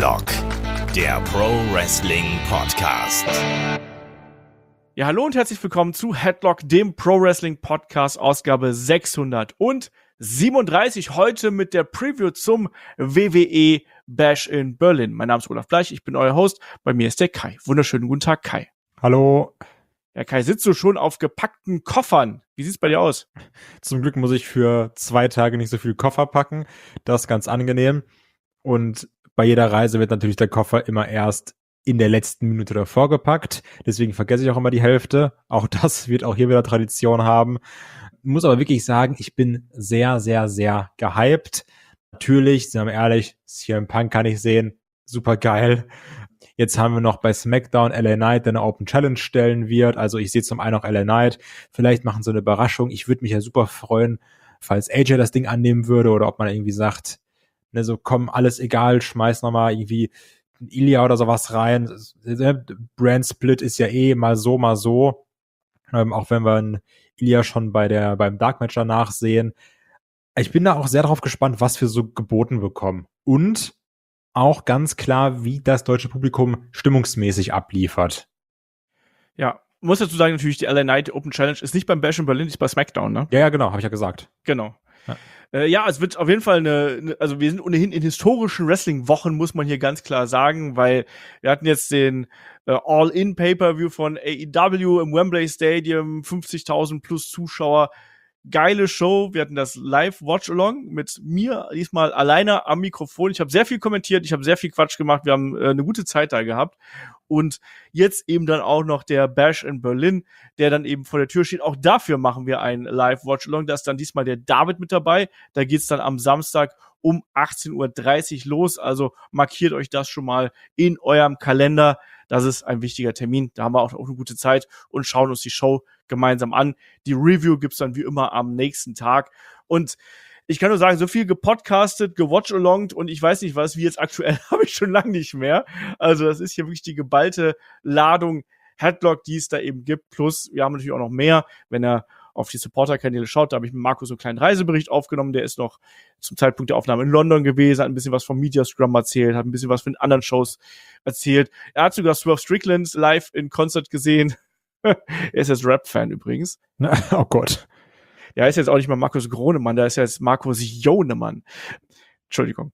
Headlock, der Pro Wrestling Podcast. Ja, hallo und herzlich willkommen zu Headlock, dem Pro Wrestling Podcast, Ausgabe 637. Heute mit der Preview zum WWE Bash in Berlin. Mein Name ist Olaf Bleich, ich bin euer Host. Bei mir ist der Kai. Wunderschönen guten Tag, Kai. Hallo. Ja, Kai, sitzt du schon auf gepackten Koffern? Wie sieht's bei dir aus? Zum Glück muss ich für 2 Tage nicht so viel Koffer packen. Das ist ganz angenehm. Und bei jeder Reise wird natürlich der Koffer immer erst in der letzten Minute davor gepackt. Deswegen vergesse ich auch immer die Hälfte. Auch das wird auch hier wieder Tradition haben. Muss aber wirklich sagen, ich bin sehr, sehr, sehr gehypt. Natürlich, sind wir ehrlich, CM Punk kann ich sehen. Super geil. Jetzt haben wir noch bei SmackDown LA Knight, der eine Open Challenge stellen wird. Also ich sehe zum einen auch LA Knight. Vielleicht machen sie eine Überraschung. Ich würde mich ja super freuen, falls AJ das Ding annehmen würde oder ob man irgendwie sagt, ne, so komm, alles egal, schmeiß nochmal irgendwie ein Ilya oder sowas rein. Brand Split ist ja eh mal so, mal so. Auch wenn wir einen Ilya schon beim Dark Match danach sehen. Ich bin da auch sehr drauf gespannt, was wir so geboten bekommen. Und auch ganz klar, wie das deutsche Publikum stimmungsmäßig abliefert. Ja, muss dazu sagen, natürlich, die LA Knight Open Challenge ist nicht beim Bash in Berlin, ist bei SmackDown, ne? Ja, genau, habe ich ja gesagt. Genau. Ja, es wird auf jeden Fall also wir sind ohnehin in historischen Wrestling-Wochen, muss man hier ganz klar sagen, weil wir hatten jetzt den All-In-Pay-Per-View von AEW im Wembley Stadium, 50.000 plus Zuschauer. Geile Show. Wir hatten das Live-Watch-Along mit mir diesmal alleine am Mikrofon. Ich habe sehr viel kommentiert, ich habe sehr viel Quatsch gemacht. Wir haben eine gute Zeit da gehabt. Und jetzt eben dann auch noch der Bash in Berlin, der dann eben vor der Tür steht. Auch dafür machen wir ein Live-Watch-Along. Da ist dann diesmal der David mit dabei. Da geht's dann am Samstag um 18.30 Uhr los. Also markiert euch das schon mal in eurem Kalender. Das ist ein wichtiger Termin. Da haben wir auch eine gute Zeit und schauen uns die Show gemeinsam an. Die Review gibt's dann wie immer am nächsten Tag. Und ich kann nur sagen, so viel gepodcastet, gewatch-alongt und ich weiß nicht was, wie jetzt aktuell habe ich schon lange nicht mehr. Also das ist hier wirklich die geballte Ladung Headlock, die es da eben gibt. Plus, wir haben natürlich auch noch mehr, wenn er auf die Supporter-Kanäle schaut. Da habe ich mit Marco so einen kleinen Reisebericht aufgenommen. Der ist noch zum Zeitpunkt der Aufnahme in London gewesen, hat ein bisschen was vom Media Scrum erzählt, hat ein bisschen was von den anderen Shows erzählt. Er hat sogar Swerve Strickland live in Konzert gesehen. Er ist jetzt Rap-Fan übrigens. Oh Gott. Ja, ist jetzt auch nicht mal Markus Gronemann, da ist jetzt Markus Jonemann. Entschuldigung.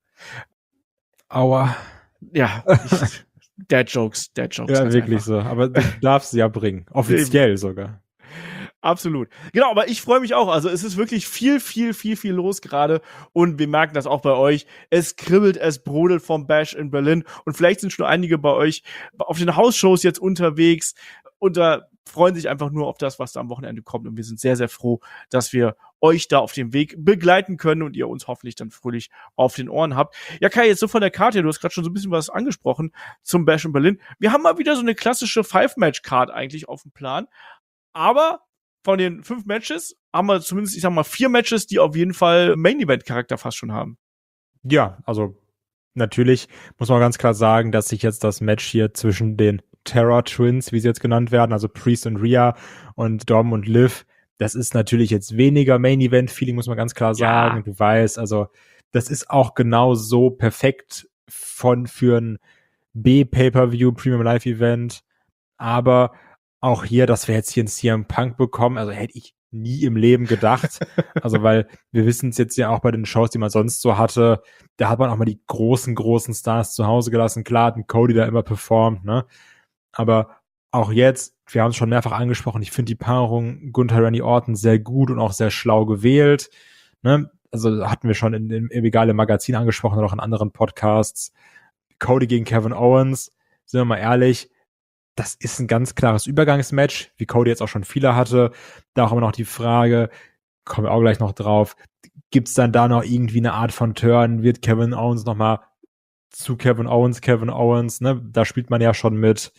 Aua. Ja, Dad-Jokes. Ja, wirklich einfach. So. Aber du darfst sie ja bringen. Offiziell sogar. Absolut. Genau, aber ich freue mich auch. Also es ist wirklich viel los gerade und wir merken das auch bei euch. Es kribbelt, es brodelt vom Bash in Berlin und vielleicht sind schon einige bei euch auf den Hausshows jetzt unterwegs und da freuen sich einfach nur auf das, was da am Wochenende kommt und wir sind sehr, sehr froh, dass wir euch da auf dem Weg begleiten können und ihr uns hoffentlich dann fröhlich auf den Ohren habt. Ja, Kai, jetzt so von der Karte, du hast gerade schon so ein bisschen was angesprochen zum Bash in Berlin. Wir haben mal wieder so eine klassische 5-Match-Card eigentlich auf dem Plan, aber von den 5 Matches haben wir zumindest, ich sag mal, 4 Matches, die auf jeden Fall Main-Event-Charakter fast schon haben. Ja, also natürlich muss man ganz klar sagen, dass sich jetzt das Match hier zwischen den Terror Twins, wie sie jetzt genannt werden, also Priest und Rhea und Dom und Liv, das ist natürlich jetzt weniger Main-Event-Feeling, muss man ganz klar sagen. Ja. Du weißt, also das ist auch genau so perfekt für ein B-Pay-Per-View, Premium Live-Event, aber auch hier, dass wir jetzt hier einen CM Punk bekommen, also hätte ich nie im Leben gedacht. Also, weil wir wissen es jetzt ja auch bei den Shows, die man sonst so hatte, da hat man auch mal die großen Stars zu Hause gelassen. Klar hat ein Cody da immer performt, ne? Aber auch jetzt, wir haben es schon mehrfach angesprochen, ich finde die Paarung Gunther Randy Orton sehr gut und auch sehr schlau gewählt, ne? Also hatten wir schon im Egale Magazin angesprochen oder auch in anderen Podcasts. Cody gegen Kevin Owens, sind wir mal ehrlich, das ist ein ganz klares Übergangsmatch, wie Cody jetzt auch schon viele hatte. Da auch immer noch die Frage, kommen wir auch gleich noch drauf, gibt's dann da noch irgendwie eine Art von Turn? Wird Kevin Owens nochmal zu Kevin Owens, ne? Da spielt man ja schon mit.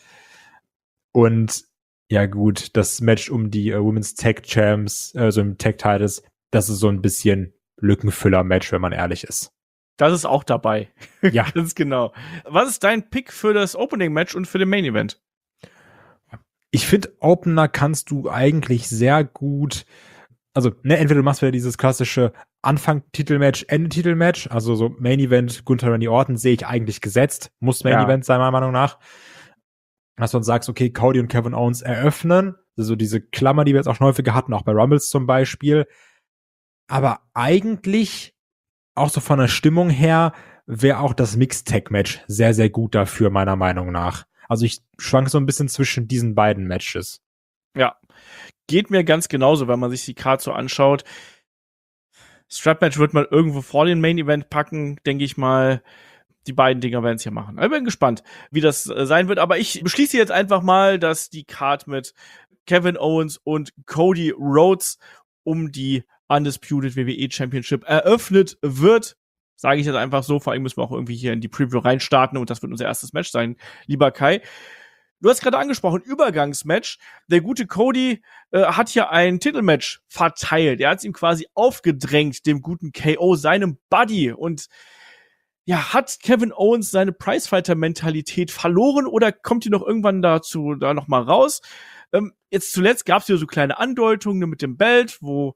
Und ja gut, das Match um die Women's Tag Champs, also im Tag Titles, das ist so ein bisschen Lückenfüller-Match, wenn man ehrlich ist. Das ist auch dabei. Ja. Ganz genau. Was ist dein Pick für das Opening-Match und für den Main-Event? Ich finde, Opener kannst du eigentlich sehr gut also, ne, entweder du machst wieder dieses klassische Anfang-Titelmatch, Ende-Titelmatch, also so Main-Event, Gunther Randy Orton sehe ich eigentlich gesetzt, muss Main-Event sein, meiner Meinung nach. Dass du dann sagst, okay, Cody und Kevin Owens eröffnen, also diese Klammer, die wir jetzt auch schon häufiger hatten, auch bei Rumbles zum Beispiel. Aber eigentlich, auch so von der Stimmung her, wäre auch das Mixed-Tag-Match sehr, sehr gut dafür, meiner Meinung nach. Also ich schwank so ein bisschen zwischen diesen beiden Matches. Ja, geht mir ganz genauso, wenn man sich die Card so anschaut. Strap-Match wird man irgendwo vor den Main-Event packen, denke ich mal. Die beiden Dinger werden es hier machen. Ich bin gespannt, wie das sein wird. Aber ich beschließe jetzt einfach mal, dass die Card mit Kevin Owens und Cody Rhodes um die Undisputed WWE Championship eröffnet wird. Sage ich jetzt einfach so. Vor allem müssen wir auch irgendwie hier in die Preview reinstarten und das wird unser erstes Match sein, lieber Kai. Du hast gerade angesprochen, Übergangsmatch. Der gute Cody hat hier ein Titelmatch verteilt. Er hat es ihm quasi aufgedrängt, dem guten KO, seinem Buddy. Und ja, hat Kevin Owens seine Prizefighter-Mentalität verloren oder kommt die noch irgendwann da noch mal raus? Jetzt zuletzt gab es hier so kleine Andeutungen mit dem Belt, wo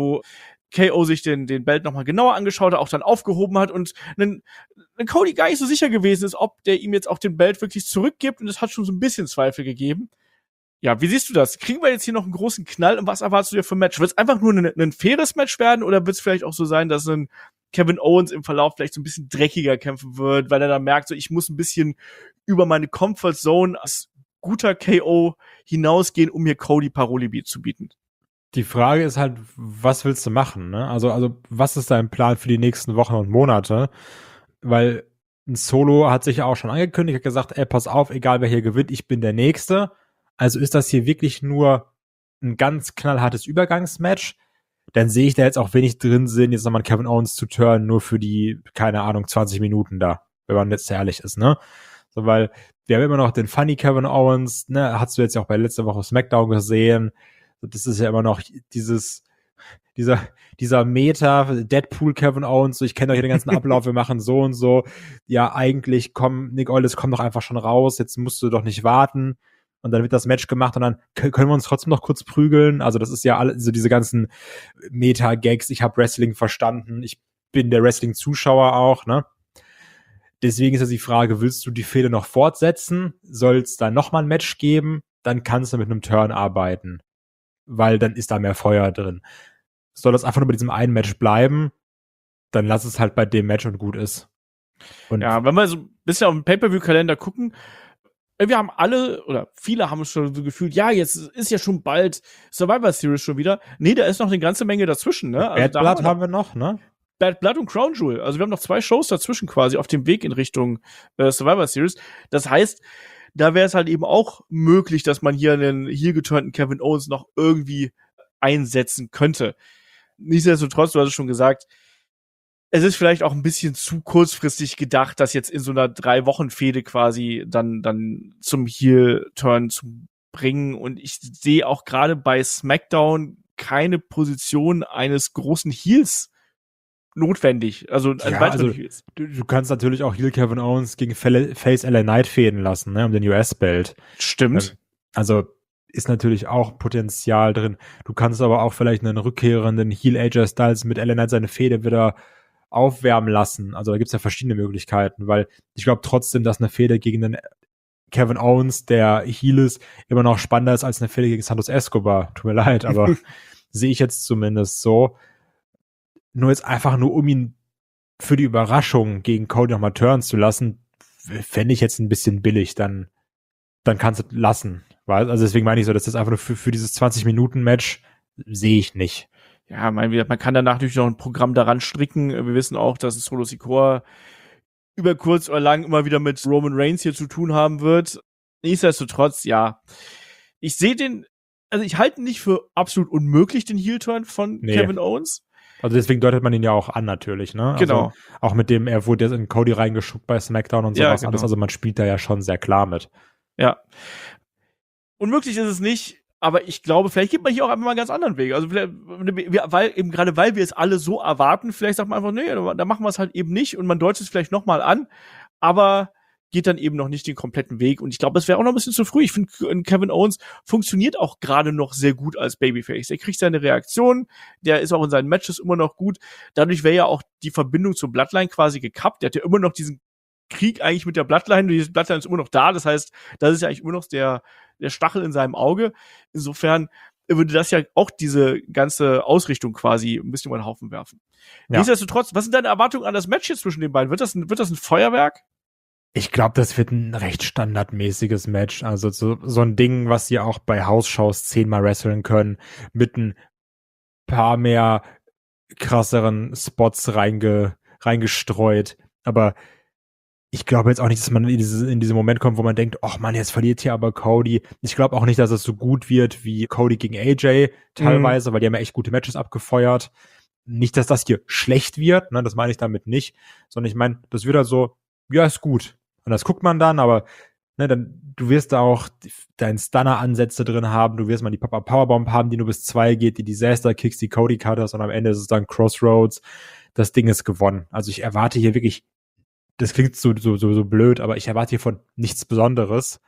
KO sich den Belt noch mal genauer angeschaut hat, auch dann aufgehoben hat und ein Cody gar nicht so sicher gewesen ist, ob der ihm jetzt auch den Belt wirklich zurückgibt und es hat schon so ein bisschen Zweifel gegeben. Ja, wie siehst du das? Kriegen wir jetzt hier noch einen großen Knall und was erwartest du dir für ein Match? Wird es einfach nur ein faires Match werden oder wird es vielleicht auch so sein, dass ein Kevin Owens im Verlauf vielleicht so ein bisschen dreckiger kämpfen wird, weil er dann merkt, so ich muss ein bisschen über meine Comfort Zone als guter KO hinausgehen, um mir Cody Paroli zu bieten? Die Frage ist halt, was willst du machen, ne? Also was ist dein Plan für die nächsten Wochen und Monate? Weil ein Solo hat sich ja auch schon angekündigt, hat gesagt, ey, pass auf, egal wer hier gewinnt, ich bin der Nächste. Also ist das hier wirklich nur ein ganz knallhartes Übergangsmatch? Dann sehe ich da jetzt auch wenig drin Sinn, jetzt nochmal Kevin Owens zu turnen, nur für die, keine Ahnung, 20 Minuten da, wenn man jetzt ehrlich ist, ne? So, weil wir haben immer noch den Funny Kevin Owens, ne? Hast du jetzt ja auch bei letzter Woche SmackDown gesehen. Das ist ja immer noch dieser Meta, Deadpool Kevin Owens, so ich kenne doch hier den ganzen Ablauf, wir machen so und so. Ja, eigentlich Nick Aldis, komm doch einfach schon raus, jetzt musst du doch nicht warten. Und dann wird das Match gemacht und dann können wir uns trotzdem noch kurz prügeln. Also das ist ja alles, so diese ganzen Meta-Gags, ich habe Wrestling verstanden, ich bin der Wrestling-Zuschauer auch, ne? Deswegen ist jetzt die Frage, willst du die Fehde noch fortsetzen? Soll es da nochmal ein Match geben? Dann kannst du mit einem Turn arbeiten, weil dann ist da mehr Feuer drin. Soll das einfach nur bei diesem einen Match bleiben, dann lass es halt bei dem Match und gut ist. Und ja, wenn wir so ein bisschen auf den Pay-Per-View-Kalender gucken, wir haben alle, oder viele haben es schon so gefühlt, ja, jetzt ist ja schon bald Survivor Series schon wieder. Nee, da ist noch eine ganze Menge dazwischen, ne? Bad Blood haben wir noch, ne? Bad Blood und Crown Jewel. Also wir haben noch 2 Shows dazwischen quasi auf dem Weg in Richtung Survivor Series. Das heißt, da wäre es halt eben auch möglich, dass man hier einen heel geturnten Kevin Owens noch irgendwie einsetzen könnte. Nichtsdestotrotz, du hast es schon gesagt, es ist vielleicht auch ein bisschen zu kurzfristig gedacht, das jetzt in so einer 3-Wochen-Fehde quasi dann zum Heel-Turn zu bringen. Und ich sehe auch gerade bei SmackDown keine Position eines großen Heels notwendig. Also, Heels. Du kannst natürlich auch Heel Kevin Owens gegen Face LA Knight fäden lassen, ne, um den US-Belt. Stimmt. Also ist natürlich auch Potenzial drin. Du kannst aber auch vielleicht einen rückkehrenden Heel AJ Styles mit LA Knight seine Fehde wieder aufwärmen lassen. Also da gibt's ja verschiedene Möglichkeiten, weil ich glaube trotzdem, dass eine Fehde gegen den Kevin Owens, der Heel ist, immer noch spannender ist als eine Fehde gegen Santos Escobar. Tut mir leid, aber sehe ich jetzt zumindest so. Nur jetzt einfach nur, um ihn für die Überraschung gegen Cody nochmal turnen zu lassen, fände ich jetzt ein bisschen billig. Dann kannst du lassen. Also deswegen meine ich so, dass das einfach nur für dieses 20-Minuten-Match sehe ich nicht. Ja, man kann danach natürlich noch ein Programm daran stricken. Wir wissen auch, dass Solo Sikoa über kurz oder lang immer wieder mit Roman Reigns hier zu tun haben wird. Nichtsdestotrotz, ja. Ich halte ihn nicht für absolut unmöglich, den Heel-Turn von Kevin Owens. Also deswegen deutet man ihn ja auch an, natürlich, ne? Genau. Also auch mit dem, er wurde jetzt in Cody reingeschuckt bei SmackDown und sowas alles. Also man spielt da ja schon sehr klar mit. Ja. Unmöglich ist es nicht. Aber ich glaube, vielleicht gibt man hier auch einfach mal einen ganz anderen Weg. Also weil wir es alle so erwarten, vielleicht sagt man einfach, nee, dann machen wir es halt eben nicht und man deutet es vielleicht nochmal an. Aber geht dann eben noch nicht den kompletten Weg. Und ich glaube, es wäre auch noch ein bisschen zu früh. Ich finde, Kevin Owens funktioniert auch gerade noch sehr gut als Babyface. Der kriegt seine Reaktion, der ist auch in seinen Matches immer noch gut. Dadurch wäre ja auch die Verbindung zur Bloodline quasi gekappt. Der hat ja immer noch diesen Krieg eigentlich mit der Bloodline. Die Bloodline ist immer noch da. Das heißt, das ist ja eigentlich immer noch der Stachel in seinem Auge. Insofern würde das ja auch diese ganze Ausrichtung quasi ein bisschen über den Haufen werfen. Ja. Nichtsdestotrotz, was sind deine Erwartungen an das Match jetzt zwischen den beiden? Wird das ein Feuerwerk? Ich glaube, das wird ein recht standardmäßiges Match. Also so ein Ding, was sie auch bei House-Shows 10-mal wresteln können, mit ein paar mehr krasseren Spots reingestreut. Aber ich glaube jetzt auch nicht, dass man in diesen Moment kommt, wo man denkt, ach man, jetzt verliert hier aber Cody. Ich glaube auch nicht, dass es so gut wird wie Cody gegen AJ teilweise, weil die haben ja echt gute Matches abgefeuert. Nicht, dass das hier schlecht wird, ne, das meine ich damit nicht, sondern ich meine, das wird halt so, ja, ist gut. Und das guckt man dann, aber ne, dann du wirst da auch deinen Stunner-Ansätze drin haben, du wirst mal die Powerbomb haben, die nur bis 2 geht, die Disaster-Kicks, die Cody-Cutters und am Ende ist es dann Crossroads. Das Ding ist gewonnen. Also ich erwarte hier wirklich, das klingt so blöd, aber ich erwarte hiervon nichts Besonderes,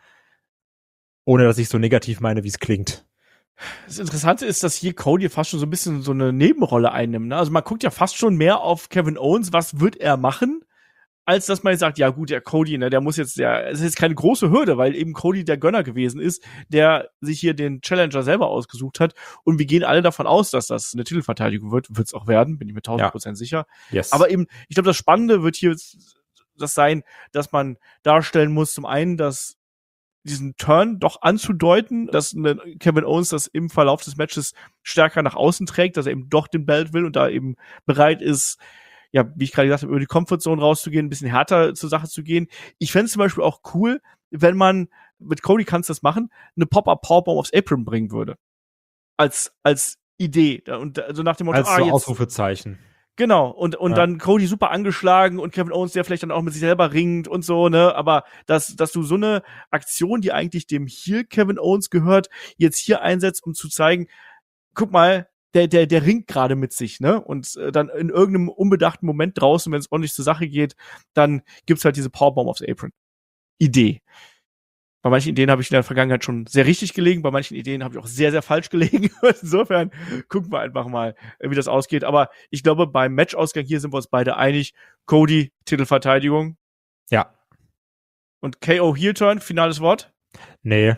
ohne dass ich so negativ meine, wie es klingt. Das Interessante ist, dass hier Cody fast schon so ein bisschen so eine Nebenrolle einnimmt. Ne? Also man guckt ja fast schon mehr auf Kevin Owens, was wird er machen, als dass man jetzt sagt, ja gut, der Cody, ne, der muss jetzt, es ist jetzt keine große Hürde, weil eben Cody der Gönner gewesen ist, der sich hier den Challenger selber ausgesucht hat. Und wir gehen alle davon aus, dass das eine Titelverteidigung wird es auch werden, bin ich mir 1000% sicher. Yes. Aber eben, ich glaube, das Spannende wird hier das sein, dass man darstellen muss, zum einen, dass diesen Turn doch anzudeuten, dass Kevin Owens das im Verlauf des Matches stärker nach außen trägt, dass er eben doch den Belt will und da eben bereit ist, ja, wie ich gerade gesagt habe, über die Comfortzone rauszugehen, ein bisschen härter zur Sache zu gehen. Ich fände es zum Beispiel auch cool, wenn man, mit Cody kannst du das machen, eine Pop-Up-Powerbomb aufs Apron bringen würde. Als Idee. Und also nach dem Motto, als so jetzt Ausrufezeichen. Genau, und ja. Dann Cody super angeschlagen und Kevin Owens, der vielleicht dann auch mit sich selber ringt und so, ne, aber dass du so eine Aktion, die eigentlich dem Heel Kevin Owens gehört, jetzt hier einsetzt, um zu zeigen, guck mal, der ringt gerade mit sich, ne, und dann in irgendeinem unbedachten Moment draußen, wenn es ordentlich zur Sache geht, dann gibt's halt diese Powerbomb aufs Apron. Idee. Bei manchen Ideen habe ich in der Vergangenheit schon sehr richtig gelegen, bei manchen Ideen habe ich auch sehr, sehr falsch gelegen. Insofern gucken wir einfach mal, wie das ausgeht. Aber ich glaube, beim Matchausgang hier sind wir uns beide einig. Cody, Titelverteidigung. Ja. Und KO Heel-Turn, finales Wort? Nee.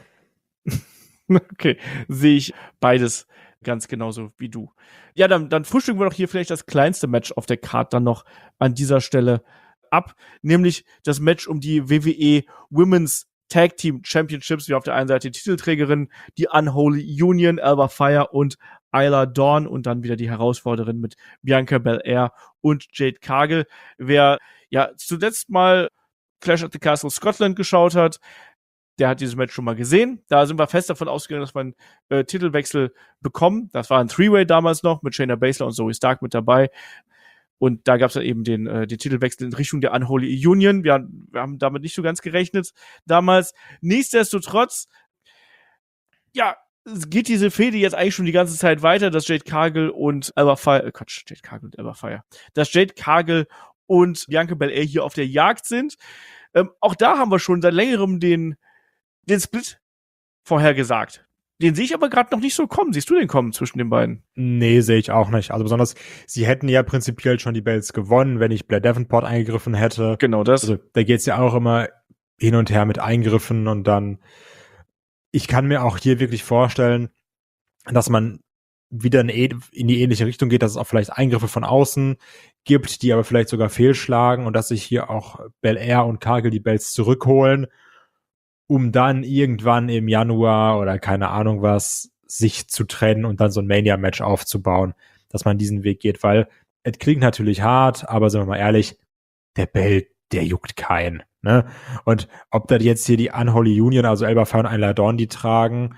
Okay, sehe ich beides ganz genauso wie du. Ja, dann frühstücken wir doch hier vielleicht das kleinste Match auf der Card dann noch an dieser Stelle ab. Nämlich das Match um die WWE Women's Tag Team Championships, wie auf der einen Seite die Titelträgerin, die Unholy Union, Alba Fire und Isla Dawn und dann wieder die Herausforderin mit Bianca Belair und Jade Cargill. Wer ja zuletzt mal Clash at the Castle Scotland geschaut hat, der hat dieses Match schon mal gesehen. Da sind wir fest davon ausgegangen, dass wir einen Titelwechsel bekommen. Das war ein Three-Way damals noch mit Shayna Baszler und Zoe Stark mit dabei. Und da gab es dann eben den Titelwechsel in Richtung der Unholy Union. Wir haben damit nicht so ganz gerechnet damals. Nichtsdestotrotz, ja, geht diese Fehde jetzt eigentlich schon die ganze Zeit weiter, dass Jade Cargill und Alba Fire, dass Jade Cargill und Bianca Belair hier auf der Jagd sind. Auch da haben wir schon seit längerem den Split vorhergesagt. Den sehe ich aber gerade noch nicht so kommen. Siehst du den kommen zwischen den beiden? Nee, sehe ich auch nicht. Also besonders, sie hätten ja prinzipiell schon die Belts gewonnen, wenn nicht Blair Davenport eingegriffen hätte. Genau das. Also da geht's ja auch immer hin und her mit Eingriffen und dann, ich kann mir auch hier wirklich vorstellen, dass man wieder in die ähnliche Richtung geht, dass es auch vielleicht Eingriffe von außen gibt, die aber vielleicht sogar fehlschlagen und dass sich hier auch Belair und Cargill die Belts zurückholen, um dann irgendwann im Januar oder keine Ahnung was sich zu trennen und dann so ein Mania-Match aufzubauen, dass man diesen Weg geht, weil es klingt natürlich hart, aber sind wir mal ehrlich, der Belt, der juckt keinen, ne? Und ob da jetzt hier die Unholy Union, also Alba Fire und Isla Dawn, die tragen,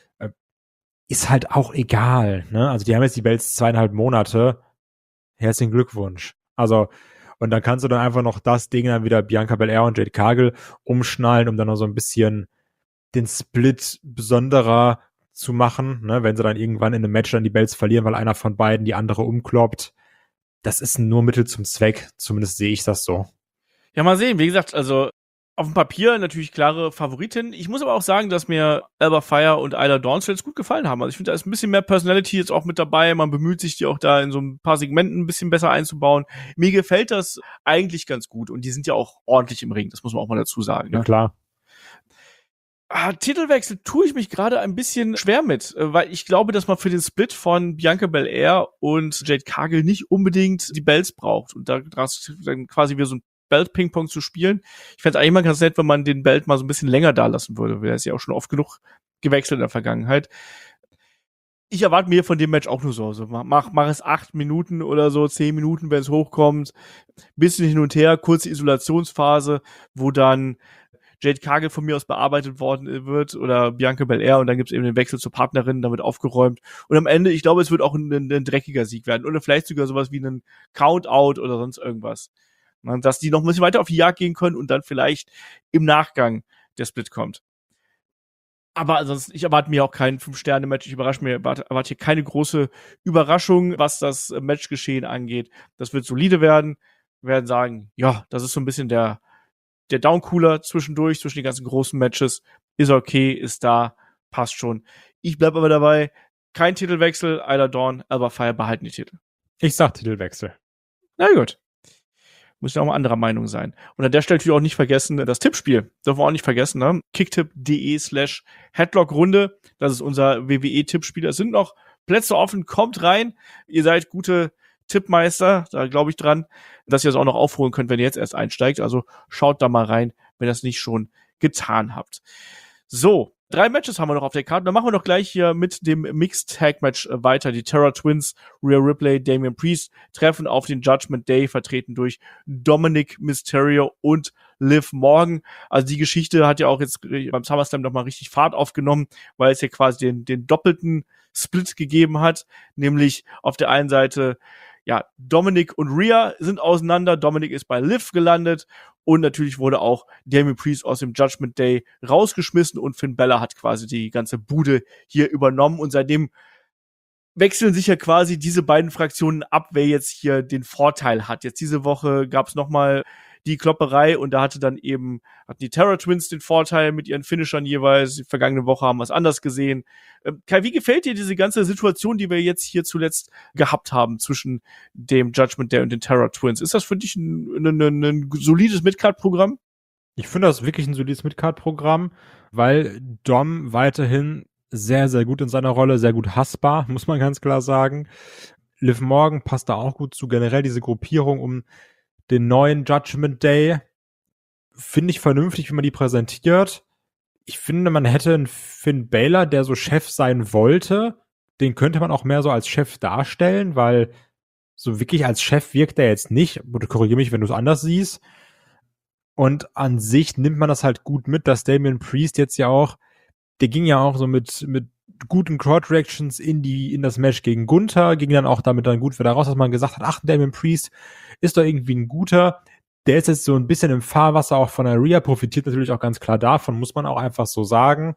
ist halt auch egal, ne? Also die haben jetzt die Belts 2,5 Monate. Herzlichen Glückwunsch. Also, und dann kannst du dann einfach noch das Ding dann wieder Bianca Belair und Jade Cargill umschnallen, um dann noch so ein bisschen den Split besonderer zu machen, ne? Wenn sie dann irgendwann in einem Match dann die Belts verlieren, weil einer von beiden die andere umkloppt. Das ist nur Mittel zum Zweck. Zumindest sehe ich das so. Ja, mal sehen. Wie gesagt, also Auf dem Papier natürlich klare Favoritin. Ich muss aber auch sagen, dass mir Alba Fire und Isla Dawn jetzt gut gefallen haben. Also ich finde, da ist ein bisschen mehr Personality jetzt auch mit dabei. Man bemüht sich, die auch da in so ein paar Segmenten ein bisschen besser einzubauen. Mir gefällt das eigentlich ganz gut. Und die sind ja auch ordentlich im Ring. Das muss man auch mal dazu sagen. Ne? Ja, klar. Titelwechsel tue ich mich gerade ein bisschen schwer mit, weil ich glaube, dass man für den Split von Bianca Belair und Jade Cargill nicht unbedingt die Belts braucht. Und da dann quasi wieder so ein Belt-Ping-Pong zu spielen. Ich fände es eigentlich mal ganz nett, wenn man den Belt mal so ein bisschen länger da lassen würde, weil er ist ja auch schon oft genug gewechselt in der Vergangenheit. Ich erwarte mir von dem Match auch nur so. Also mach es 8 Minuten oder so, 10 Minuten, wenn es hochkommt. Bisschen hin und her, kurze Isolationsphase, wo dann Jade Cargill von mir aus bearbeitet worden wird oder Bianca Belair und dann gibt es eben den Wechsel zur Partnerin, damit aufgeräumt. Und am Ende, ich glaube, es wird auch ein dreckiger Sieg werden oder vielleicht sogar sowas wie ein Count-Out oder sonst irgendwas. Dass die noch ein bisschen weiter auf die Jagd gehen können und dann vielleicht im Nachgang der Split kommt. Aber ansonsten, ich erwarte mir auch kein 5-Sterne-Match. Ich erwarte hier keine große Überraschung, was das Matchgeschehen angeht. Das wird solide werden. Wir werden sagen, ja, das ist so ein bisschen der Downcooler zwischendurch, zwischen den ganzen großen Matches. Ist okay, ist da, passt schon. Ich bleib aber dabei, kein Titelwechsel, Isla Dawn, Alba Fire behalten die Titel. Ich sag Titelwechsel. Na gut. Muss ja auch mal anderer Meinung sein. Und an der Stelle natürlich auch nicht vergessen, das Tippspiel. Dürfen wir auch nicht vergessen, ne? Kicktip.de/Headlock-Runde. Das ist unser WWE-Tippspiel. Es sind noch Plätze offen. Kommt rein. Ihr seid gute Tippmeister. Da glaube ich dran, dass ihr es auch noch aufholen könnt, wenn ihr jetzt erst einsteigt. Also schaut da mal rein, wenn ihr das nicht schon getan habt. So. 3 Matches haben wir noch auf der Karte. Dann machen wir doch gleich hier mit dem Mixed Tag Match weiter. Die Terror Twins, Rhea Ripley, Damian Priest treffen auf den Judgment Day, vertreten durch Dominic Mysterio und Liv Morgan. Also die Geschichte hat ja auch jetzt beim SummerSlam noch mal richtig Fahrt aufgenommen, weil es ja quasi den doppelten Split gegeben hat. Nämlich auf der einen Seite, ja, Dominic und Rhea sind auseinander. Dominic ist bei Liv gelandet. Und natürlich wurde auch Damian Priest aus dem Judgment Day rausgeschmissen und Finn Balor hat quasi die ganze Bude hier übernommen. Und seitdem wechseln sich ja quasi diese beiden Fraktionen ab, wer jetzt hier den Vorteil hat. Jetzt diese Woche gab es nochmal die Klopperei und da hatten die Terror Twins den Vorteil mit ihren Finishern jeweils. Die vergangene Woche haben wir es anders gesehen. Kai, wie gefällt dir diese ganze Situation, die wir jetzt hier zuletzt gehabt haben zwischen dem Judgment Day und den Terror Twins? Ist das für dich ein solides Midcard-Programm? Ich finde das wirklich ein solides Midcard-Programm, weil Dom weiterhin sehr, sehr gut in seiner Rolle, sehr gut hassbar, muss man ganz klar sagen. Liv Morgan passt da auch gut zu. Generell diese Gruppierung um den neuen Judgment Day finde ich vernünftig, wie man die präsentiert. Ich finde, man hätte einen Finn Balor, der so Chef sein wollte. Den könnte man auch mehr so als Chef darstellen, weil so wirklich als Chef wirkt er jetzt nicht. Korrigiere mich, wenn du es anders siehst. Und an sich nimmt man das halt gut mit, dass Damian Priest jetzt ja auch, der ging ja auch so mit guten Crowd-Reactions in das Match gegen Gunther, ging dann auch damit dann gut wieder raus, dass man gesagt hat, ach, Damian Priest ist doch irgendwie ein guter. Der ist jetzt so ein bisschen im Fahrwasser auch von der Rhea, profitiert natürlich auch ganz klar davon, muss man auch einfach so sagen.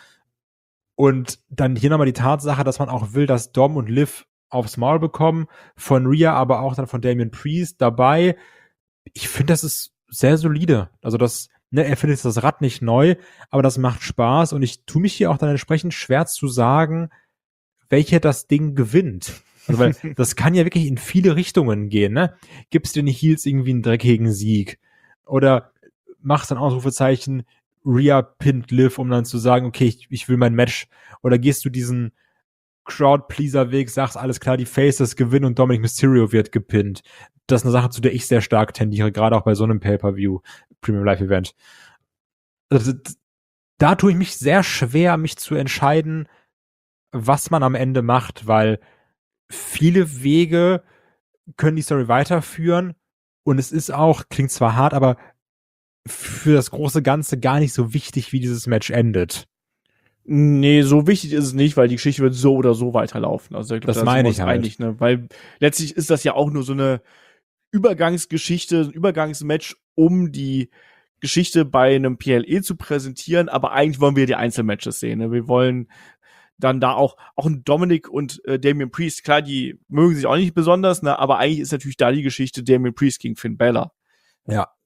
Und dann hier nochmal die Tatsache, dass man auch will, dass Dom und Liv aufs Maul bekommen, von Rhea, aber auch dann von Damian Priest dabei. Ich finde, das ist sehr solide. Also er findet das Rad nicht neu, aber das macht Spaß und ich tue mich hier auch dann entsprechend schwer zu sagen, welcher das Ding gewinnt. Also, weil das kann ja wirklich in viele Richtungen gehen, ne? Gibst den Heels irgendwie einen dreckigen Sieg? Oder machst ein Ausrufezeichen, Rhea pinnt Liv, um dann zu sagen, okay, ich will mein Match. Oder gehst du diesen Crowd-Pleaser-Weg, sagst, alles klar, die Faces gewinnen und Dominic Mysterio wird gepinnt. Das ist eine Sache, zu der ich sehr stark tendiere, gerade auch bei so einem Pay-Per-View, Premium Live Event. Also, da tue ich mich sehr schwer, mich zu entscheiden, was man am Ende macht, weil viele Wege können die Story weiterführen und es ist auch, klingt zwar hart, aber für das große Ganze gar nicht so wichtig, wie dieses Match endet. Nee, so wichtig ist es nicht, weil die Geschichte wird so oder so weiterlaufen. Also ich glaub, das meine ich halt. Einig, ne? Weil letztlich ist das ja auch nur so eine Übergangsgeschichte, ein Übergangsmatch, um die Geschichte bei einem PLE zu präsentieren, aber eigentlich wollen wir die Einzelmatches sehen. Ne? Wir wollen dann da auch ein Dominic und Damian Priest, klar, die mögen sich auch nicht besonders, ne? Aber eigentlich ist natürlich da die Geschichte Damian Priest gegen Finn Balor. Ja,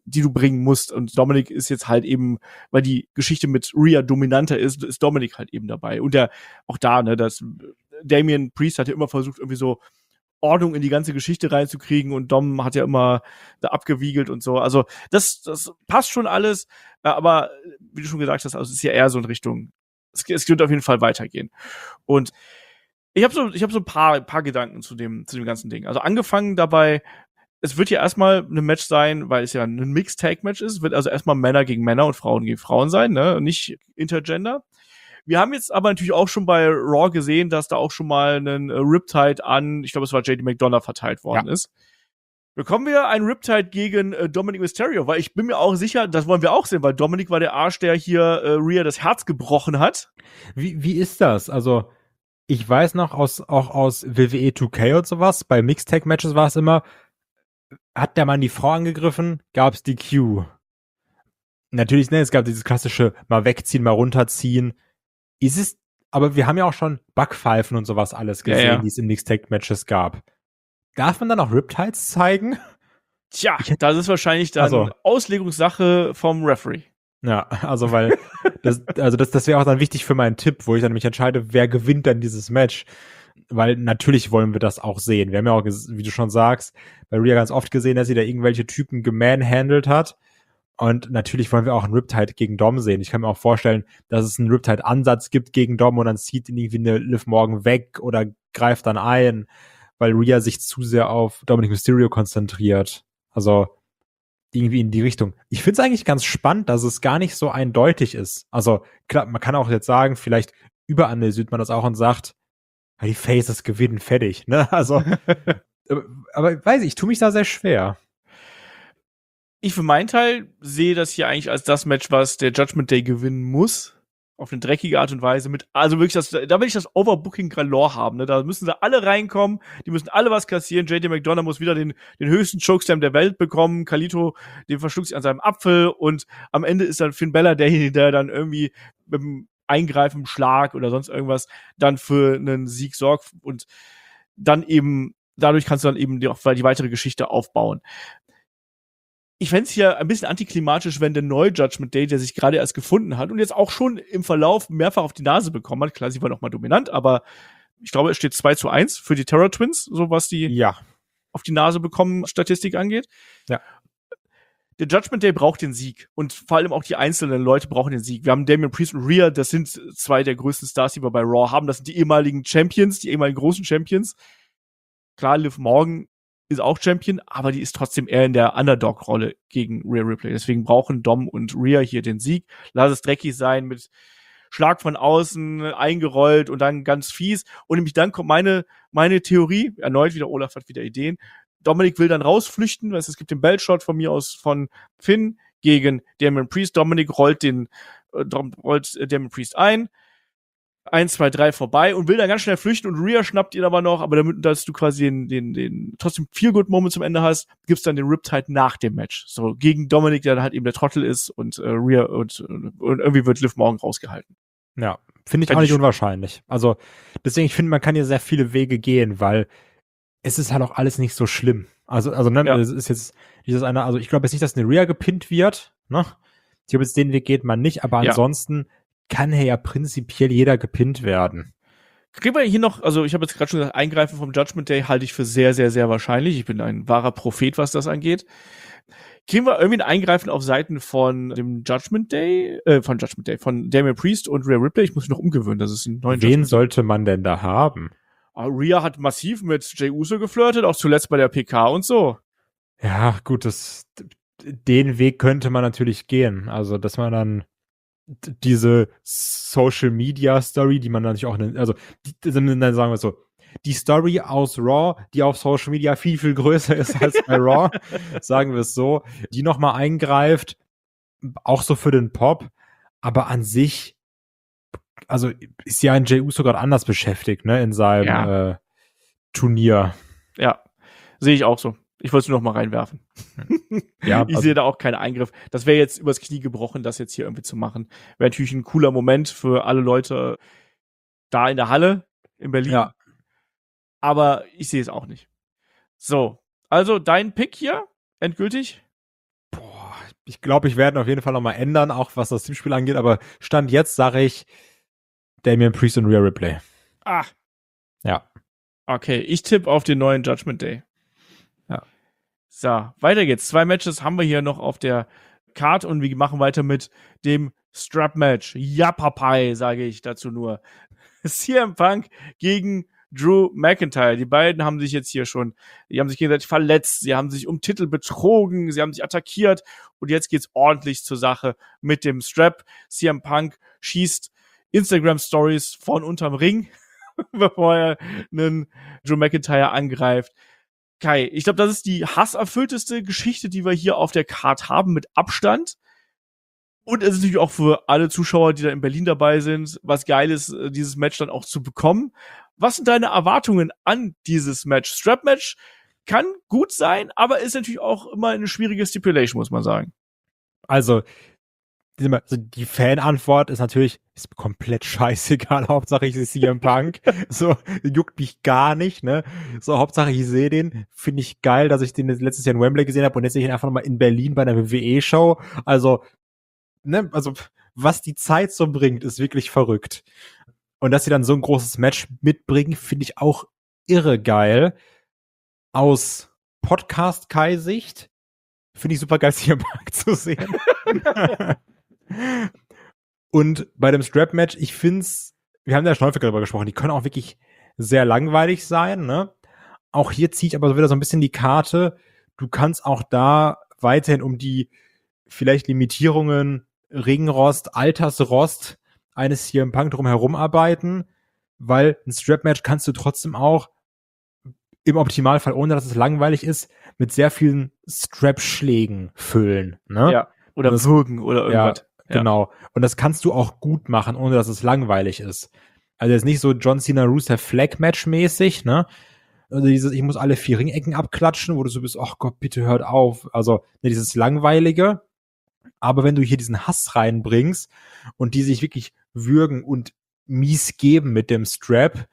die du bringen musst. Und Dominik ist jetzt halt eben, weil die Geschichte mit Rhea dominanter ist Dominik halt eben dabei. Und auch da, ne, das Damian Priest hat ja immer versucht, irgendwie so Ordnung in die ganze Geschichte reinzukriegen und Dom hat ja immer da abgewiegelt und so. Also das passt schon alles, aber wie du schon gesagt hast, also es ist ja eher so in Richtung, es wird auf jeden Fall weitergehen. Und ich habe so ein paar Gedanken zu dem ganzen Ding. Also angefangen dabei, es wird ja erstmal ein Match sein, weil es ja ein Mixed-Tag-Match ist, wird also erstmal Männer gegen Männer und Frauen gegen Frauen sein, ne, nicht Intergender. Wir haben jetzt aber natürlich auch schon bei Raw gesehen, dass da auch schon mal ein Riptide an, ich glaube, es war JD McDonough verteilt worden ist. Bekommen wir ein Riptide gegen Dominic Mysterio? Weil ich bin mir auch sicher, das wollen wir auch sehen, weil Dominic war der Arsch, der hier Rhea das Herz gebrochen hat. Wie ist das? Also, ich weiß noch auch aus WWE 2K und sowas, bei Mixed-Tag-Matches war es immer, hat der Mann die Frau angegriffen, gab's die Q. Natürlich, ne, es gab dieses klassische mal wegziehen, mal runterziehen. Ist es, aber wir haben ja auch schon Backpfeifen und sowas alles gesehen, die es in Mixed-Tag-Matches gab. Darf man dann auch Riptides zeigen? Tja, das ist wahrscheinlich dann Auslegungssache vom Referee. Ja, also weil das wäre auch dann wichtig für meinen Tipp, wo ich dann mich entscheide, wer gewinnt dann dieses Match. Weil natürlich wollen wir das auch sehen. Wir haben ja auch, wie du schon sagst, bei Rhea ganz oft gesehen, dass sie da irgendwelche Typen gemanhandelt hat. Und natürlich wollen wir auch einen Riptide gegen Dom sehen. Ich kann mir auch vorstellen, dass es einen Riptide-Ansatz gibt gegen Dom und dann zieht ihn irgendwie eine Liv Morgan weg oder greift dann ein, weil Rhea sich zu sehr auf Dominic Mysterio konzentriert. Also irgendwie in die Richtung. Ich finde es eigentlich ganz spannend, dass es gar nicht so eindeutig ist. Also klar, man kann auch jetzt sagen, vielleicht überanalysiert man das auch und sagt, die Faces gewinnen, fertig. Ne? Also, aber weiß ich tue mich da sehr schwer. Ich für meinen Teil sehe das hier eigentlich als das Match, was der Judgment Day gewinnen muss. Auf eine dreckige Art und Weise. Also wirklich, da will ich das Overbooking galore haben. Ne? Da müssen sie alle reinkommen. Die müssen alle was kassieren. JD McDonough muss wieder den höchsten Chokeslam der Welt bekommen. Khalito, den verschluckt sich an seinem Apfel. Und am Ende ist dann Finn Balor derjenige, der dann irgendwie mit dem Eingreifen, Schlag oder sonst irgendwas dann für einen Sieg sorgt. Und dann eben, dadurch kannst du dann eben die weitere Geschichte aufbauen. Ich fände es hier ein bisschen antiklimatisch, wenn der neue Judgment Day, der sich gerade erst gefunden hat und jetzt auch schon im Verlauf mehrfach auf die Nase bekommen hat, klar, sie war noch mal dominant, aber ich glaube, es steht 2-1 für die Terror Twins, so was die auf die Nase bekommen Statistik angeht. Ja. Der Judgment Day braucht den Sieg und vor allem auch die einzelnen Leute brauchen den Sieg. Wir haben Damian Priest und Rhea, das sind zwei der größten Stars, die wir bei Raw haben. Das sind die ehemaligen Champions, die ehemaligen großen Champions. Klar, Liv Morgan ist auch Champion, aber die ist trotzdem eher in der Underdog-Rolle gegen Rhea Ripley. Deswegen brauchen Dom und Rhea hier den Sieg. Lass es dreckig sein mit Schlag von außen, eingerollt und dann ganz fies. Und nämlich dann kommt meine Theorie, erneut wieder, Olaf hat wieder Ideen. Dominik will dann rausflüchten, weil es gibt den Belt-Shot von mir aus von Finn gegen Damian Priest. Dominik rollt Damian Priest ein. 1, 2, 3 vorbei und will dann ganz schnell flüchten und Rhea schnappt ihn aber noch, aber damit, dass du quasi den trotzdem Feel-Good-Moment zum Ende hast, gibt's dann den Riptide nach dem Match. So, gegen Dominik, der dann halt eben der Trottel ist und Rhea und irgendwie wird Liv Morgan rausgehalten. Ja, finde ich auch nicht unwahrscheinlich. Also, deswegen, ich finde, man kann hier sehr viele Wege gehen, weil es ist halt auch alles nicht so schlimm. Also, ne, es ist jetzt dieses eine, also ich glaube jetzt nicht, dass eine Rhea gepinnt wird, ne? Ich glaube, jetzt den Weg geht man nicht, aber ansonsten kann ja prinzipiell jeder gepinnt werden. Kriegen wir hier noch, also ich habe jetzt gerade schon gesagt, Eingreifen vom Judgment Day halte ich für sehr, sehr, sehr wahrscheinlich. Ich bin ein wahrer Prophet, was das angeht. Kriegen wir irgendwie ein Eingreifen auf Seiten von dem Judgment Day, von Damian Priest und Rhea Ripley? Ich muss mich noch umgewöhnen, das ist ein neuer Wen sollte man denn da haben? Rhea hat massiv mit Jey Uso geflirtet, auch zuletzt bei der PK und so. Ja, gut, den Weg könnte man natürlich gehen. Also, dass man dann diese Social Media Story, die man natürlich auch, dann sagen wir so, die Story aus Raw, die auf Social Media viel, viel größer ist als bei Raw, sagen wir es so, die nochmal eingreift, auch so für den Pop, aber an sich, also ist ja ein Jey Uso gerade anders beschäftigt, ne, in seinem Turnier. Ja, sehe ich auch so. Ich wollte es nur noch mal reinwerfen. Ja, ich sehe da auch keinen Eingriff. Das wäre jetzt übers Knie gebrochen, das jetzt hier irgendwie zu machen. Wäre natürlich ein cooler Moment für alle Leute da in der Halle in Berlin. Ja. Aber ich sehe es auch nicht. So, also dein Pick hier, endgültig? Boah, Ich glaube, ich werde auf jeden Fall nochmal ändern, auch was das Teamspiel angeht, aber Stand jetzt sage ich Damian Priest und Rhea Ripley. Ah. Ja. Okay, ich tippe auf den neuen Judgment Day. Ja. So, weiter geht's. 2 Matches haben wir hier noch auf der Card und wir machen weiter mit dem Strap-Match. Ja, Papai, sage ich dazu nur. CM Punk gegen Drew McIntyre. Die beiden haben sich jetzt hier schon, die haben sich gegenseitig verletzt, sie haben sich um Titel betrogen, sie haben sich attackiert und jetzt geht's ordentlich zur Sache mit dem Strap. CM Punk schießt Instagram-Stories von unterm Ring, bevor er einen Drew McIntyre angreift. Kai, ich glaube, das ist die hasserfüllteste Geschichte, die wir hier auf der Card haben, mit Abstand. Und es ist natürlich auch für alle Zuschauer, die da in Berlin dabei sind, was Geiles, dieses Match dann auch zu bekommen. Was sind deine Erwartungen an dieses Match? Strap-Match kann gut sein, aber ist natürlich auch immer eine schwierige Stipulation, muss man sagen. Also die Fan-Antwort ist natürlich, ist komplett scheißegal, Hauptsache ich sehe CM Punk, so, juckt mich gar nicht, ne, so, Hauptsache ich sehe den, finde ich geil, dass ich den letztes Jahr in Wembley gesehen habe und jetzt sehe ich ihn einfach nochmal in Berlin bei einer WWE-Show, also, ne, also, was die Zeit so bringt, ist wirklich verrückt. Und dass sie dann so ein großes Match mitbringen, finde ich auch irre geil. Aus Podcast-Kai-Sicht finde ich super geil, CM Punk zu sehen. Und bei dem Strap-Match, ich find's, wir haben ja schon häufiger darüber gesprochen, die können auch wirklich sehr langweilig sein, ne? Auch hier ziehe ich aber wieder so ein bisschen die Karte, du kannst auch da weiterhin um die vielleicht Limitierungen, Ringrost, Altersrost eines CM Punk drum herum arbeiten, weil ein Strap-Match kannst du trotzdem auch im Optimalfall, ohne dass es langweilig ist, mit sehr vielen Strap-Schlägen füllen, ne? Ja, oder würgen oder irgendwas. Ja, genau. Und das kannst du auch gut machen, ohne dass es langweilig ist. Also jetzt nicht so John Cena Rusev Flag Match mäßig, ne? Also dieses, ich muss alle 4 Ringecken abklatschen, wo du so bist, ach Gott, bitte hört auf. Also ne, dieses Langweilige. Aber wenn du hier diesen Hass reinbringst und die sich wirklich würgen und mies geben mit dem Strap,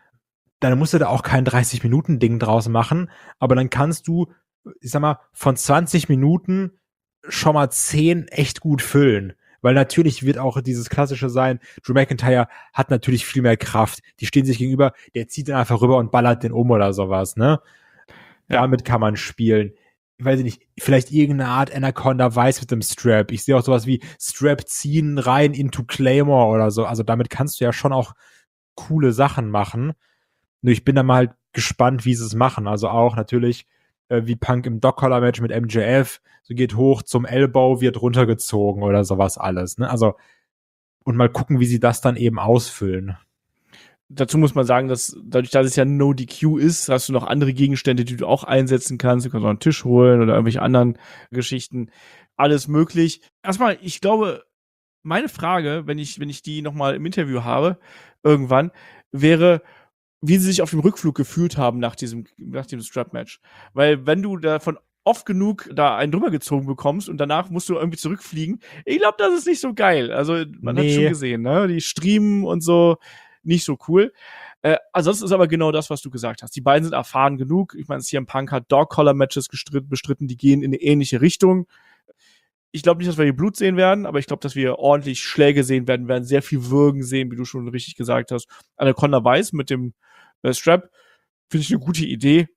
dann musst du da auch kein 30-Minuten-Ding draus machen. Aber dann kannst du, ich sag mal, von 20 Minuten schon mal 10 echt gut füllen. Weil natürlich wird auch dieses Klassische sein, Drew McIntyre hat natürlich viel mehr Kraft. Die stehen sich gegenüber, der zieht dann einfach rüber und ballert den um oder sowas, ne? Ja. Damit kann man spielen. Ich weiß nicht, vielleicht irgendeine Art Anaconda Weiß mit dem Strap. Ich sehe auch sowas wie Strap ziehen rein into Claymore oder so. Also damit kannst du ja schon auch coole Sachen machen. Nur ich bin da mal gespannt, wie sie es machen. Also auch natürlich wie Punk im Dog-Collar-Match mit MJF, so geht hoch zum Elbow, wird runtergezogen oder sowas alles, ne? Also, und mal gucken, wie sie das dann eben ausfüllen. Dazu muss man sagen, dass dadurch, dass es ja No DQ ist, hast du noch andere Gegenstände, die du auch einsetzen kannst. Du kannst auch einen Tisch holen oder irgendwelche anderen Geschichten. Alles möglich. Erstmal, ich glaube, meine Frage, wenn ich die nochmal im Interview habe, irgendwann, wäre, wie sie sich auf dem Rückflug gefühlt haben nach dem Strap-Match. Weil wenn du davon oft genug da einen drüber gezogen bekommst und danach musst du irgendwie zurückfliegen, ich glaube, das ist nicht so geil. Also man hat schon gesehen, ne? Die Striemen und so, nicht so cool. Ansonsten ist aber genau das, was du gesagt hast. Die beiden sind erfahren genug. Ich meine, CM Punk hat Dog-Collar-Matches bestritten, die gehen in eine ähnliche Richtung. Ich glaube nicht, dass wir hier Blut sehen werden, aber ich glaube, dass wir ordentlich Schläge sehen werden sehr viel Würgen sehen, wie du schon richtig gesagt hast. Anaconda Weiß mit dem Strap finde ich eine gute Idee.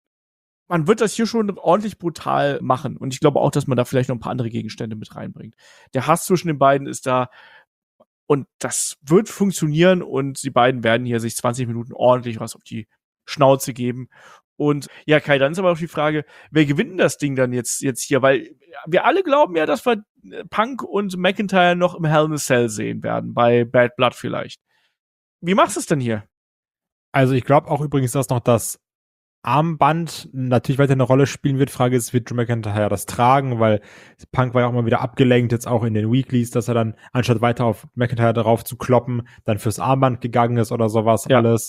Man wird das hier schon ordentlich brutal machen und ich glaube auch, dass man da vielleicht noch ein paar andere Gegenstände mit reinbringt. Der Hass zwischen den beiden ist da und das wird funktionieren und die beiden werden hier sich 20 Minuten ordentlich was auf die Schnauze geben. Und ja, Kai, dann ist aber auch die Frage, wer gewinnt denn das Ding dann jetzt hier? Weil wir alle glauben ja, dass wir Punk und McIntyre noch im Hell in a Cell sehen werden, bei Bad Blood vielleicht. Wie machst du es denn hier? Also ich glaube auch übrigens, dass noch das Armband natürlich weiter eine Rolle spielen wird. Frage ist, wird Drew McIntyre das tragen? Weil Punk war ja auch mal wieder abgelenkt, jetzt auch in den Weeklies, dass er dann, anstatt weiter auf McIntyre darauf zu kloppen, dann fürs Armband gegangen ist oder sowas alles.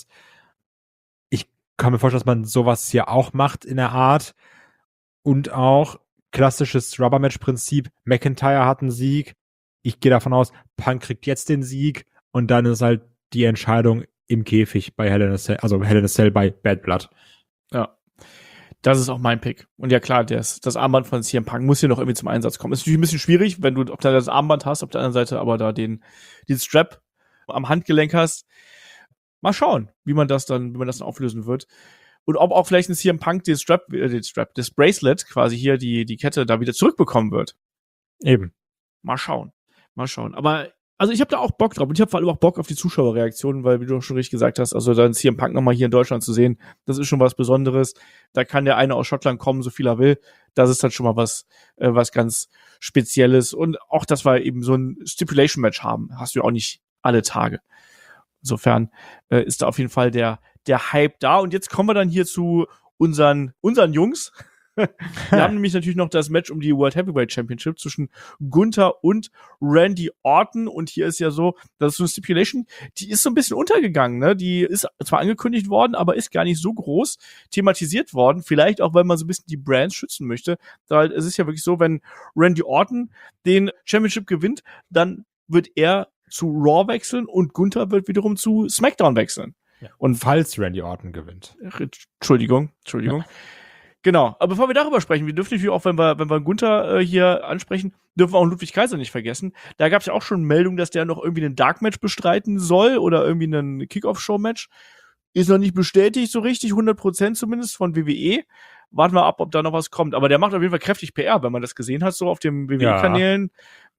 Ich kann mir vorstellen, dass man sowas hier auch macht in der Art. Und auch klassisches Rubber-Match-Prinzip. McIntyre hat einen Sieg. Ich gehe davon aus, Punk kriegt jetzt den Sieg und dann ist halt die Entscheidung im Käfig bei Hell in a Cell, also Hell in a Cell bei Bad Blood. Ja. Das ist auch mein Pick. Und ja klar, das Armband von CM Punk muss hier noch irgendwie zum Einsatz kommen. Ist natürlich ein bisschen schwierig, wenn du auf der das Armband hast, auf der anderen Seite aber da den Strap am Handgelenk hast. Mal schauen, wie man das dann auflösen wird. Und ob auch vielleicht ein CM Punk das Bracelet, quasi hier die Kette da wieder zurückbekommen wird. Eben. Mal schauen. Aber also ich habe da auch Bock drauf und ich habe vor allem auch Bock auf die Zuschauerreaktionen, weil, wie du schon richtig gesagt hast, also dann CM Punk nochmal hier in Deutschland zu sehen, das ist schon was Besonderes. Da kann der eine aus Schottland kommen, so viel er will. Das ist dann schon mal was ganz Spezielles. Und auch, dass wir eben so ein Stipulation-Match haben, hast du ja auch nicht alle Tage. Insofern ist da auf jeden Fall der Hype da. Und jetzt kommen wir dann hier zu unseren Jungs. Wir haben nämlich natürlich noch das Match um die World Heavyweight Championship zwischen Gunther und Randy Orton. Und hier ist ja so, das ist so eine Stipulation, die ist so ein bisschen untergegangen, ne? Die ist zwar angekündigt worden, aber ist gar nicht so groß thematisiert worden. Vielleicht auch, weil man so ein bisschen die Brands schützen möchte. Weil es ist ja wirklich so, wenn Randy Orton den Championship gewinnt, dann wird er zu Raw wechseln und Gunther wird wiederum zu SmackDown wechseln. Ja. Und falls Randy Orton gewinnt. Entschuldigung. Ja. Genau, aber bevor wir darüber sprechen, wir dürfen natürlich auch, wenn wir Gunther hier ansprechen, dürfen wir auch Ludwig Kaiser nicht vergessen. Da gab es ja auch schon Meldungen, dass der noch irgendwie ein Dark-Match bestreiten soll oder irgendwie ein Kick-Off-Show-Match. Ist noch nicht bestätigt so richtig, 100% zumindest von WWE. Warten wir ab, ob da noch was kommt. Aber der macht auf jeden Fall kräftig PR, wenn man das gesehen hat, so auf den WWE-Kanälen.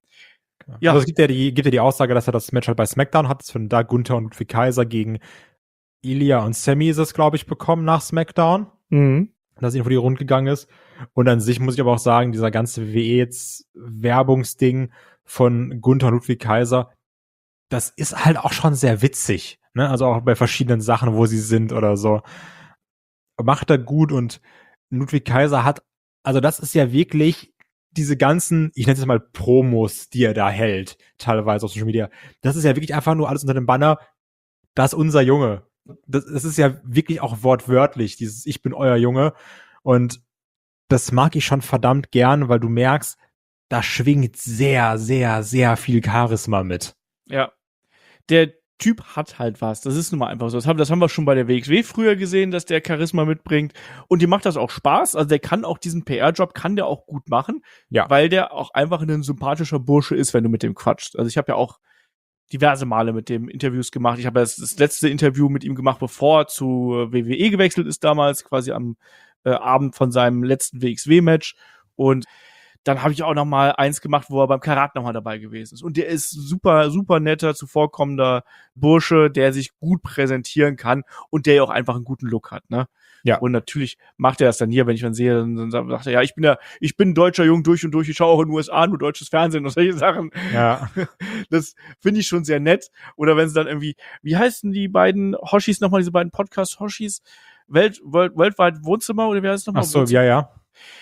Ja. Also es gibt ja die Aussage, dass er das Match halt bei SmackDown hat, von da Gunther und Ludwig Kaiser gegen Ilya und Sammy ist es, glaube ich, bekommen nach SmackDown. Mhm. Dass ihn vor die Rund gegangen ist. Und an sich muss ich aber auch sagen, dieser ganze WWE jetzt Werbungsding von Gunther und Ludwig Kaiser, das ist halt auch schon sehr witzig, ne? Also auch bei verschiedenen Sachen, wo sie sind oder so. Macht er gut und Ludwig Kaiser hat, also das ist ja wirklich diese ganzen, ich nenne es mal Promos, die er da hält, teilweise auf Social Media. Das ist ja wirklich einfach nur alles unter dem Banner, das ist unser Junge. Das ist ja wirklich auch wortwörtlich, dieses Ich bin euer Junge. Und das mag ich schon verdammt gern, weil du merkst, da schwingt sehr, sehr, sehr viel Charisma mit. Ja. Der Typ hat halt was. Das ist nun mal einfach so. Das haben wir schon bei der WXW früher gesehen, dass der Charisma mitbringt. Und dem macht das auch Spaß. Also der kann auch diesen PR-Job, kann der auch gut machen. Ja. Weil der auch einfach ein sympathischer Bursche ist, wenn du mit dem quatscht. Also ich habe ja auch diverse Male mit dem Interviews gemacht. Ich habe das letzte Interview mit ihm gemacht, bevor er zu WWE gewechselt ist damals, quasi am Abend von seinem letzten WXW-Match. Und dann habe ich auch noch mal eins gemacht, wo er beim Karat noch mal dabei gewesen ist. Und der ist super, super netter, zuvorkommender Bursche, der sich gut präsentieren kann und der ja auch einfach einen guten Look hat, ne? Ja. Und natürlich macht er das dann hier, wenn ich dann sehe, dann sagt er, ja, ich bin ein deutscher Jung durch und durch, ich schaue auch in den USA nur deutsches Fernsehen und solche Sachen. Ja. Das finde ich schon sehr nett. Oder wenn sie dann irgendwie, wie heißen die beiden Hoshis nochmal, diese beiden Podcast-Hoshis? Weltweit Wohnzimmer oder wie heißt es nochmal? Ach so, Wohnzimmer? ja.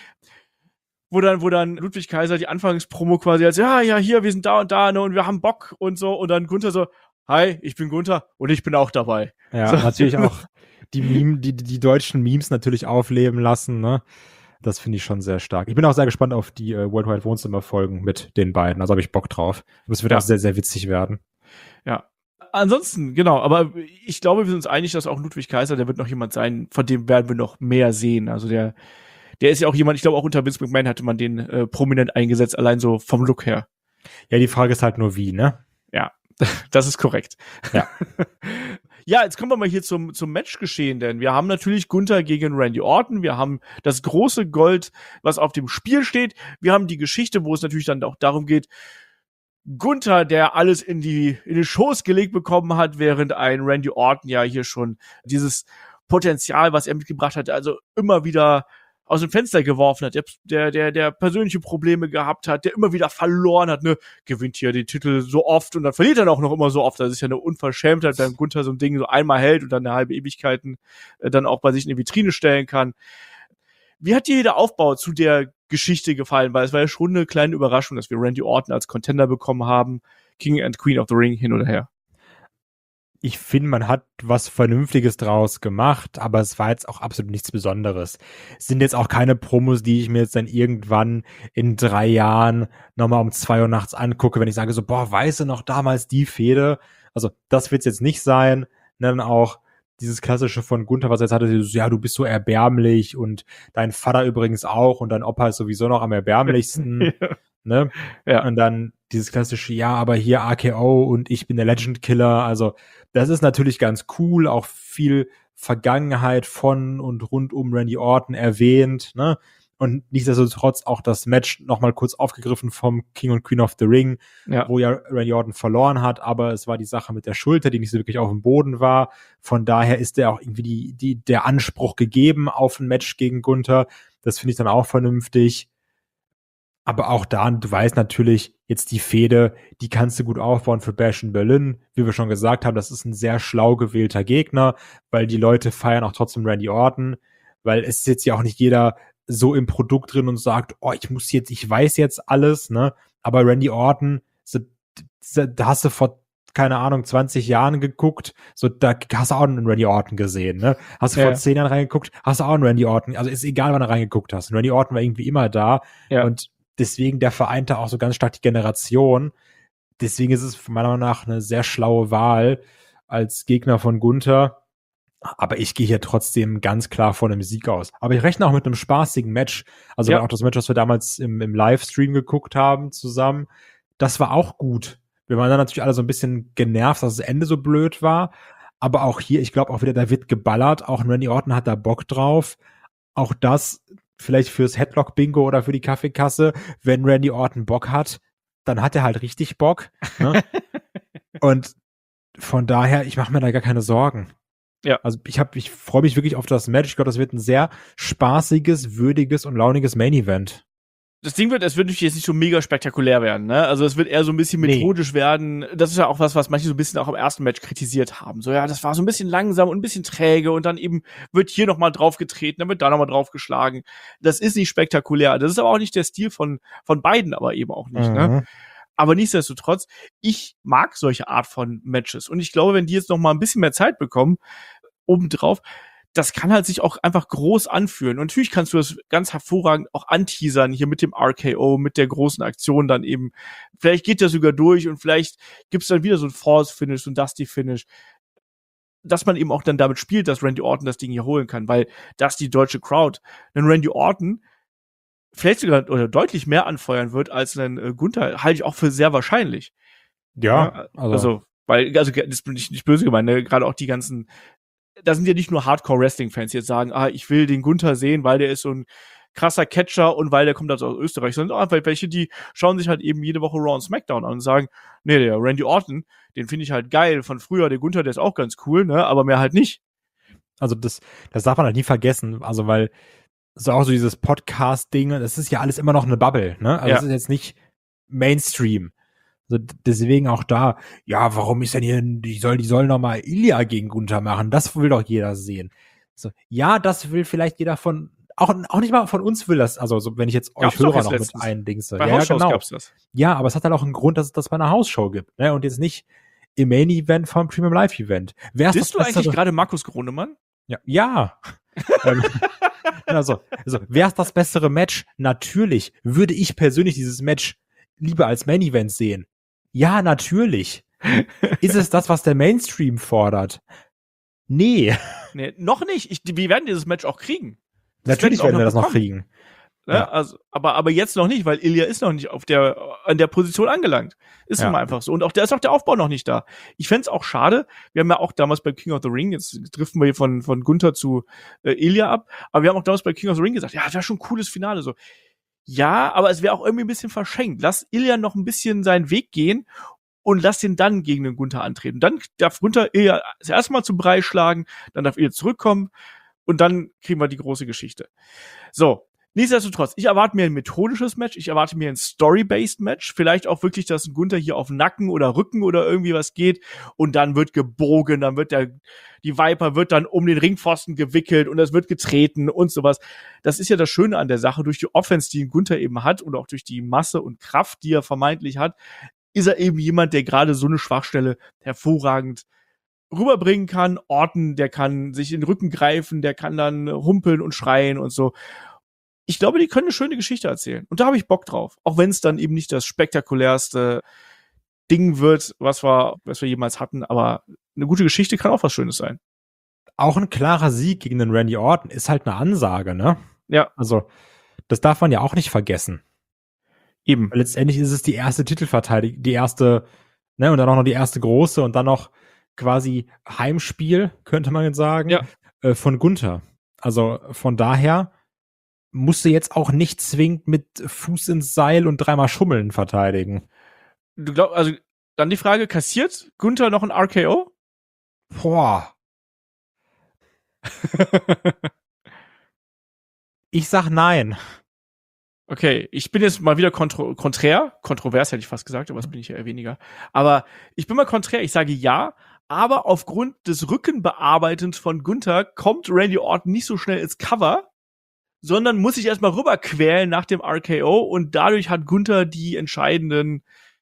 Wo dann Ludwig Kaiser die Anfangspromo quasi als, ja, hier, wir sind da und da, ne, und wir haben Bock und so. Und dann Gunther so, hi, ich bin Gunther und ich bin auch dabei. Ja, so. Natürlich auch die deutschen Memes natürlich aufleben lassen, ne? Das finde ich schon sehr stark. Ich bin auch sehr gespannt auf die Worldwide Wohnzimmer-Folgen mit den beiden. Also habe ich Bock drauf. Das wird auch sehr, sehr witzig werden. Ja. Ansonsten, genau, aber ich glaube, wir sind uns einig, dass auch Ludwig Kaiser, der wird noch jemand sein, von dem werden wir noch mehr sehen. Also der ist ja auch jemand, ich glaube auch unter Vince McMahon hatte man den prominent eingesetzt, allein so vom Look her. Ja, die Frage ist halt nur wie, ne? Ja, das ist korrekt. Ja. Ja, jetzt kommen wir mal hier zum Matchgeschehen, denn wir haben natürlich Gunther gegen Randy Orton, wir haben das große Gold, was auf dem Spiel steht, wir haben die Geschichte, wo es natürlich dann auch darum geht, Gunther, der alles in den Schoß gelegt bekommen hat, während ein Randy Orton ja hier schon dieses Potenzial, was er mitgebracht hat, also immer wieder aus dem Fenster geworfen hat, der persönliche Probleme gehabt hat, der immer wieder verloren hat, ne, gewinnt hier den Titel so oft und dann verliert er auch noch immer so oft. Das ist ja eine Unverschämtheit, wenn Gunther so ein Ding so einmal hält und dann eine halbe Ewigkeiten dann auch bei sich in die Vitrine stellen kann. Wie hat dir der Aufbau zu der Geschichte gefallen? Weil es war ja schon eine kleine Überraschung, dass wir Randy Orton als Contender bekommen haben, King and Queen of the Ring hin oder her. Ich finde, man hat was Vernünftiges draus gemacht, aber es war jetzt auch absolut nichts Besonderes. Es sind jetzt auch keine Promos, die ich mir jetzt dann irgendwann in 3 Jahren nochmal um 2 Uhr nachts angucke, wenn ich sage so, boah, weißt du noch damals die Fehde? Also das wird's jetzt nicht sein. Dann auch dieses klassische von Gunther, was er jetzt hatte, so, ja, du bist so erbärmlich und dein Vater übrigens auch und dein Opa ist sowieso noch am erbärmlichsten, ne? Ja. Und dann dieses klassische, ja, aber hier RKO und ich bin der Legend Killer, also das ist natürlich ganz cool, auch viel Vergangenheit von und rund um Randy Orton erwähnt, ne? Und nichtsdestotrotz auch das Match nochmal kurz aufgegriffen vom King und Queen of the Ring, wo ja Randy Orton verloren hat, aber es war die Sache mit der Schulter, die nicht so wirklich auf dem Boden war. Von daher ist der auch irgendwie der Anspruch gegeben auf ein Match gegen Gunther. Das finde ich dann auch vernünftig. Aber auch da, du weißt natürlich, jetzt die Fehde, die kannst du gut aufbauen für Bash in Berlin. Wie wir schon gesagt haben, das ist ein sehr schlau gewählter Gegner, weil die Leute feiern auch trotzdem Randy Orton, weil es ist jetzt ja auch nicht jeder so im Produkt drin und sagt, oh, ich weiß jetzt alles, ne? Aber Randy Orton, da hast du vor, keine Ahnung, 20 Jahren geguckt, so, da hast du auch einen Randy Orton gesehen, ne? Hast du vor 10 Jahren reingeguckt, hast du auch einen Randy Orton, also ist egal, wann du reingeguckt hast. Und Randy Orton war irgendwie immer da und deswegen, der vereinte auch so ganz stark die Generation. Deswegen ist es meiner Meinung nach eine sehr schlaue Wahl als Gegner von Gunther. Aber ich gehe hier trotzdem ganz klar von einem Sieg aus. Aber ich rechne auch mit einem spaßigen Match. Also auch das Match, was wir damals im Livestream geguckt haben zusammen, das war auch gut. Wir waren dann natürlich alle so ein bisschen genervt, dass das Ende so blöd war. Aber auch hier, ich glaube auch wieder, da wird geballert. Auch Randy Orton hat da Bock drauf. Auch das vielleicht fürs Headlock-Bingo oder für die Kaffeekasse. Wenn Randy Orton Bock hat, dann hat er halt richtig Bock. Ne? Und von daher, ich mache mir da gar keine Sorgen. Ja. Also ich freue mich wirklich auf das Match. Ich glaube, das wird ein sehr spaßiges, würdiges und launiges Main-Event. Das Ding es wird natürlich jetzt nicht so mega spektakulär werden, ne? Also es wird eher so ein bisschen methodisch werden. Das ist ja auch was manche so ein bisschen auch im ersten Match kritisiert haben. So, ja, das war so ein bisschen langsam und ein bisschen träge und dann eben wird hier nochmal draufgetreten, dann wird da nochmal draufgeschlagen. Das ist nicht spektakulär. Das ist aber auch nicht der Stil von beiden, aber eben auch nicht, ne? Aber nichtsdestotrotz, ich mag solche Art von Matches. Und ich glaube, wenn die jetzt noch mal ein bisschen mehr Zeit bekommen, obendrauf, das kann halt sich auch einfach groß anfühlen. Und natürlich kannst du das ganz hervorragend auch anteasern, hier mit dem RKO, mit der großen Aktion dann eben. Vielleicht geht der sogar durch und vielleicht gibt's dann wieder so ein False-Finish, so ein Dusty-Finish. Dass man eben auch dann damit spielt, dass Randy Orton das Ding hier holen kann, weil das die deutsche Crowd, denn Randy Orton vielleicht sogar oder deutlich mehr anfeuern wird als ein Gunther, halte ich auch für sehr wahrscheinlich. Ja, also das bin ich nicht böse gemeint, ne? Gerade auch die ganzen, da sind ja nicht nur Hardcore-Wrestling-Fans, die jetzt sagen, ich will den Gunther sehen, weil der ist so ein krasser Catcher und weil der kommt aus Österreich, sondern auch welche, die schauen sich halt eben jede Woche Raw und SmackDown an und sagen, nee, der Randy Orton, den finde ich halt geil von früher, der Gunther, der ist auch ganz cool, ne, aber mehr halt nicht. Also das darf man halt nie vergessen, also weil so auch so dieses Podcast-Ding, das ist ja alles immer noch eine Bubble, ne? Also das ist jetzt nicht Mainstream. Also deswegen auch da, ja, warum ist denn hier, die sollen noch mal Ilya gegen Gunther machen, das will doch jeder sehen. So, ja, das will vielleicht jeder auch nicht mal von uns will das, also so, wenn ich jetzt euch Hörer noch mit eindingse. Ja, genau. Gab's das. Ja, aber es hat halt auch einen Grund, dass es das bei einer Hausshow gibt, ne? Und jetzt nicht im Main-Event vom Premium Live-Event. Bist du eigentlich gerade Markus Gronemann? Ja. Also, wer ist das bessere Match? Natürlich würde ich persönlich dieses Match lieber als Main Event sehen. Ja, natürlich. Ist es das, was der Mainstream fordert? Nee, noch nicht. Wir werden dieses Match auch kriegen. Natürlich werden wir das noch kriegen. Ne? Ja. Also, aber jetzt noch nicht, weil Ilya ist noch nicht an der Position angelangt. Ist immer einfach so. Und auch der Aufbau noch nicht da. Ich fänd's auch schade. Wir haben ja auch damals bei King of the Ring, jetzt driften wir hier von Gunther zu Ilya ab, aber wir haben auch damals bei King of the Ring gesagt, ja, das wäre schon ein cooles Finale, so. Ja, aber es wäre auch irgendwie ein bisschen verschenkt. Lass Ilya noch ein bisschen seinen Weg gehen und lass den dann gegen den Gunther antreten. Dann darf Gunther Ilya das erste Mal zum Brei schlagen, dann darf Ilya zurückkommen und dann kriegen wir die große Geschichte. So. Nichtsdestotrotz, ich erwarte mir ein methodisches Match, ich erwarte mir ein Story-based Match, vielleicht auch wirklich, dass ein Gunther hier auf Nacken oder Rücken oder irgendwie was geht und dann wird gebogen, dann wird die Viper wird dann um den Ringpfosten gewickelt und es wird getreten und sowas. Das ist ja das Schöne an der Sache, durch die Offense, die ein Gunther eben hat und auch durch die Masse und Kraft, die er vermeintlich hat, ist er eben jemand, der gerade so eine Schwachstelle hervorragend rüberbringen kann. Orton, der kann sich in den Rücken greifen, der kann dann humpeln und schreien und so. Ich glaube, die können eine schöne Geschichte erzählen. Und da habe ich Bock drauf. Auch wenn es dann eben nicht das spektakulärste Ding wird, was wir jemals hatten. Aber eine gute Geschichte kann auch was Schönes sein. auch ein klarer Sieg gegen den Randy Orton ist halt eine Ansage, ne? Ja. Also, das darf man ja auch nicht vergessen. Eben. Weil letztendlich ist es die erste Titelverteidigung, die erste, ne, und dann auch noch die erste große und dann noch quasi Heimspiel, könnte man jetzt sagen, Ja. Von Gunther. Also von daher musst du jetzt auch nicht zwingend mit Fuß ins Seil und 3-mal Schummeln verteidigen. Du glaubst, also dann die Frage, kassiert Gunther noch ein RKO? Boah. Ich sag nein. Okay, ich bin jetzt mal wieder kontrovers hätte ich fast gesagt, aber das bin ich ja eher weniger. Aber ich bin mal konträr, ich sage ja, aber aufgrund des Rückenbearbeitens von Gunther kommt Randy Orton nicht so schnell ins Cover, sondern muss sich erstmal rüberquälen nach dem RKO und dadurch hat Gunther die entscheidenden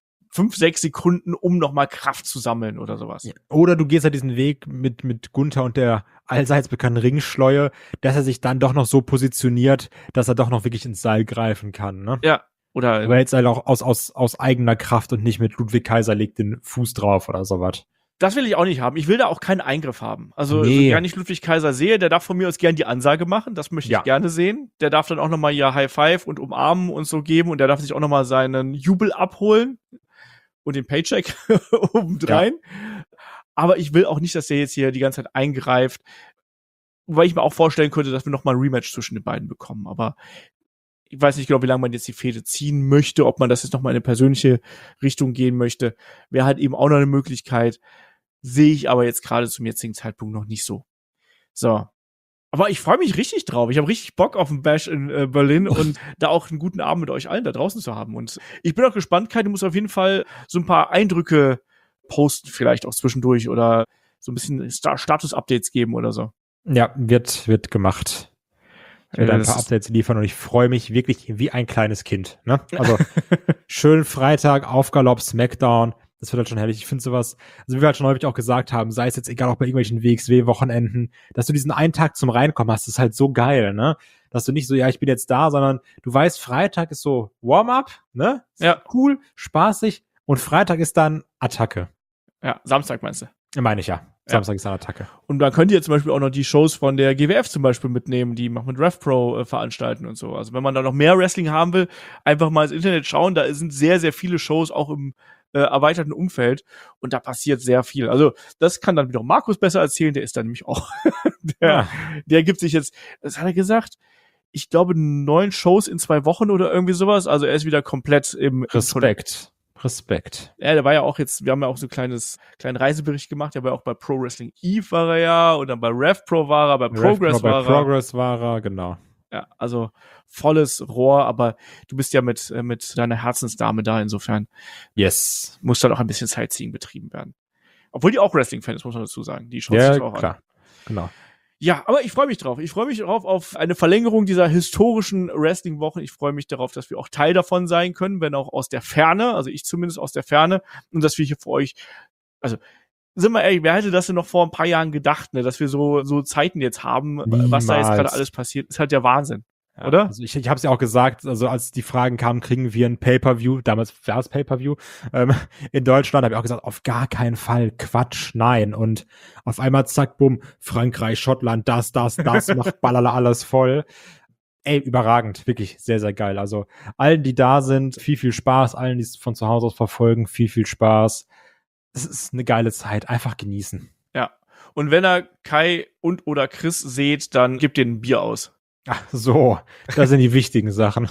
5-6 Sekunden, um nochmal Kraft zu sammeln oder sowas. Ja. Oder du gehst halt diesen Weg mit Gunther und der allseits bekannten Ringschleue, dass er sich dann doch noch so positioniert, dass er doch noch wirklich ins Seil greifen kann, ne? Ja, oder aber jetzt halt auch aus eigener Kraft und nicht mit Ludwig Kaiser legt den Fuß drauf oder sowas. Das will ich auch nicht haben. Ich will da auch keinen Eingriff haben. Also, Nee. so gern ich Ludwig Kaiser sehe, der darf von mir aus gern die Ansage machen. Das möchte ich gerne sehen. Der darf dann auch noch mal ja High Five und umarmen und so geben. Und der darf sich auch noch mal seinen Jubel abholen und den Paycheck obendrein. Ja. Aber ich will auch nicht, dass der jetzt hier die ganze Zeit eingreift. Weil ich mir auch vorstellen könnte, dass wir noch mal ein Rematch zwischen den beiden bekommen. Aber ich weiß nicht genau, wie lange man jetzt die Fehde ziehen möchte, ob man das jetzt noch mal in eine persönliche Richtung gehen möchte. Wäre halt eben auch noch eine Möglichkeit. Sehe ich aber jetzt gerade zum jetzigen Zeitpunkt noch nicht so. So. Aber ich freue mich richtig drauf. Ich habe richtig Bock auf den Bash in Berlin und da auch einen guten Abend mit euch allen da draußen zu haben. Und ich bin auch gespannt, Kai, du musst auf jeden Fall so ein paar Eindrücke posten, vielleicht auch zwischendurch oder so ein bisschen Status-Updates geben oder so. Ja, wird gemacht. Ich werde ein paar Updates liefern und ich freue mich wirklich wie ein kleines Kind. Ne? Also schön Freitag, Aufgalopp, Smackdown. Das wird halt schon herrlich. Ich finde sowas, also wie wir halt schon häufig auch gesagt haben, sei es jetzt egal auch bei irgendwelchen WXW-Wochenenden, dass du diesen einen Tag zum Reinkommen hast, ist halt so geil, ne? Dass du nicht so, ja, ich bin jetzt da, sondern du weißt, Freitag ist so Warm-up, ne? Ja. Cool, spaßig und Freitag ist dann Attacke. Ja, Samstag meinst du? Meine ich ja. Samstag ist dann Attacke. Und dann könnt ihr zum Beispiel auch noch die Shows von der GWF zum Beispiel mitnehmen, die noch mit RevPro veranstalten und so. Also wenn man da noch mehr Wrestling haben will, einfach mal ins Internet schauen. Da sind sehr, sehr viele Shows auch im erweiterten Umfeld und da passiert sehr viel. Also das kann dann wieder Markus besser erzählen, der ist dann nämlich auch, der gibt sich jetzt, was hat er gesagt? Ich glaube 9 Shows in 2 Wochen oder irgendwie sowas. Also er ist wieder komplett im Respekt. Ja, der war ja auch jetzt, wir haben ja auch so einen kleinen Reisebericht gemacht, der war ja auch bei Pro Wrestling Eve war er ja, und dann bei RevPro war er, bei Progress war er. Bei Progress war er, genau. Ja, also volles Rohr, aber du bist ja mit deiner Herzensdame da, insofern. Yes. Muss dann auch ein bisschen Sightseeing betrieben werden. Obwohl die auch Wrestling-Fans, muss man dazu sagen. Die schauen sich auch klar. an. Genau. Ja, aber ich freue mich drauf. Ich freue mich drauf auf eine Verlängerung dieser historischen Wrestling-Wochen. Ich freue mich darauf, dass wir auch Teil davon sein können, wenn auch aus der Ferne, also ich zumindest aus der Ferne, und dass wir hier für euch, also sind wir ehrlich, wer hätte das denn noch vor ein paar Jahren gedacht, ne, dass wir so Zeiten jetzt haben, was da jetzt gerade alles passiert, ist halt der Wahnsinn. Ja, oder? Also ich habe es ja auch gesagt, also als die Fragen kamen, kriegen wir ein Pay-Per-View, damals war es Pay-Per-View, in Deutschland, habe ich auch gesagt, auf gar keinen Fall, Quatsch, nein. Und auf einmal zack, bumm, Frankreich, Schottland, das, macht Ballala alles voll. Ey, überragend, wirklich sehr, sehr geil. Also allen, die da sind, viel Spaß, allen, die es von zu Hause aus verfolgen, viel Spaß. Es ist eine geile Zeit, einfach genießen. Ja, und wenn ihr Kai und oder Chris seht, dann gebt denen ein Bier aus. Ach so, das sind die wichtigen Sachen.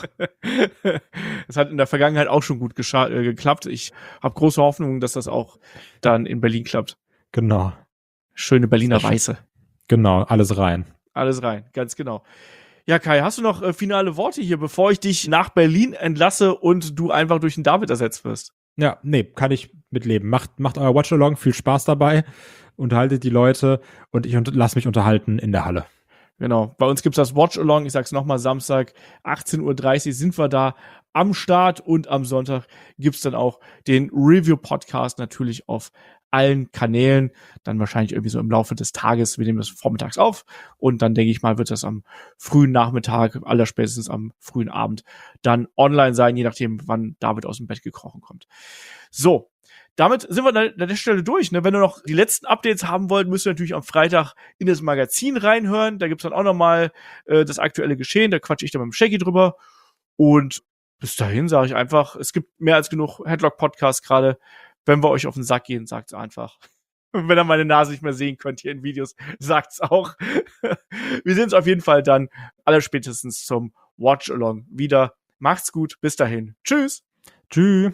Das hat in der Vergangenheit auch schon gut geklappt. Ich habe große Hoffnung, dass das auch dann in Berlin klappt. Genau. Schöne Berliner Weiße. Genau, alles rein. Alles rein, ganz genau. Ja, Kai, hast du noch finale Worte hier, bevor ich dich nach Berlin entlasse und du einfach durch den David ersetzt wirst? Ja, nee, kann ich mitleben. Macht euer Watch-Along, viel Spaß dabei, unterhaltet die Leute und ich lasse mich unterhalten in der Halle. Genau, bei uns gibt's das Watch-Along, ich sag's nochmal, Samstag 18:30 Uhr sind wir da am Start und am Sonntag gibt's dann auch den Review-Podcast natürlich auf allen Kanälen, dann wahrscheinlich irgendwie so im Laufe des Tages, wir nehmen das vormittags auf und dann denke ich mal, wird das am frühen Nachmittag, allerspätestens am frühen Abend dann online sein, je nachdem, wann David aus dem Bett gekrochen kommt. So, damit sind wir an der Stelle durch. Ne? Wenn ihr noch die letzten Updates haben wollt, müsst ihr natürlich am Freitag in das Magazin reinhören. Da gibt's dann auch nochmal das aktuelle Geschehen. Da quatsche ich dann mit dem Shaggy drüber. Und bis dahin sage ich einfach, es gibt mehr als genug Headlock-Podcasts gerade. Wenn wir euch auf den Sack gehen, sagt's einfach. Und wenn ihr meine Nase nicht mehr sehen könnt hier in Videos, sagt's auch. Wir sehen uns auf jeden Fall dann allerspätestens zum Watch-Along wieder. Macht's gut, bis dahin. Tschüss. Tschüss.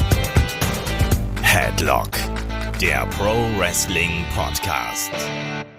Headlock, der Pro Wrestling Podcast.